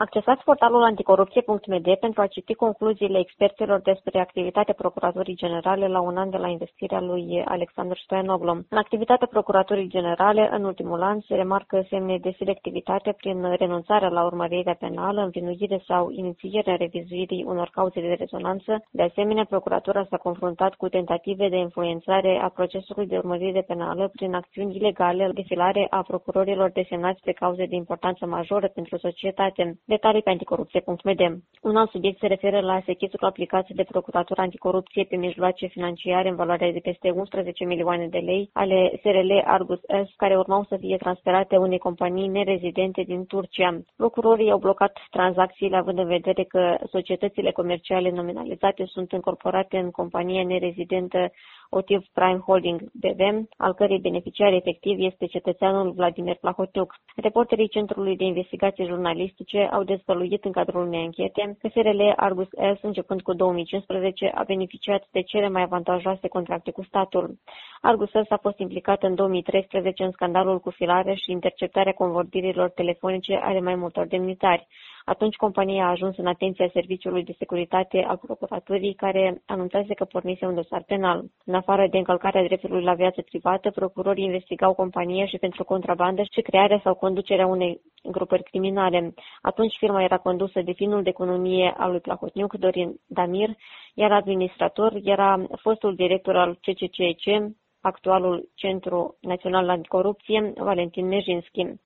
Accesați portalul anticorupție.md pentru a citi concluziile experților despre activitatea Procuraturii Generale la un an de la investirea lui Alexandru Stoianoglu. În activitatea Procuraturii Generale, în ultimul an, se remarcă semne de selectivitate prin renunțarea la urmărirea penală, învinuire sau inițierea revizuirii unor cauze de rezonanță. De asemenea, Procuratura s-a confruntat cu tentative de influențare a procesului de urmărire penală prin acțiuni ilegale, defilare a procurorilor desemnați pe cauze de importanță majoră pentru societate. Detalii pe anticorupție.md. Un alt subiect se referă la sechestrul aplicat de Procuratura Anticorupție pe mijloace financiare în valoare de peste 11 milioane de lei ale SRL Argus S, care urmau să fie transferate unei companii nerezidente din Turcia. Procurorii au blocat tranzacțiile având în vedere că societățile comerciale nominalizate sunt încorporate în compania nerezidentă Otiv Prime Holding BV, al cărei beneficiar efectiv este cetățeanul Vladimir Plahotniuc. Reporterii Centrului de Investigații Jurnalistice au dezvăluit în cadrul unei anchete că SRL Argus S, începând cu 2015, a beneficiat de cele mai avantajoase contracte cu statul. Argus S a fost implicat în 2013 în scandalul cu filarea și interceptarea convorbirilor telefonice ale mai multor demnitari. Atunci compania a ajuns în atenția Serviciului de Securitate al Procuraturii, care anunțase că pornise un dosar penal. În afară de încălcarea dreptului la viață privată, procurorii investigau compania și pentru contrabandă și crearea sau conducerea unei grupări criminale. Atunci firma era condusă de finul de economie al lui Plahotniuc, Dorin Damir, iar administrator era fostul director al CCCEC, actualul Centru Național Anticorupție, Valentin Mejinski.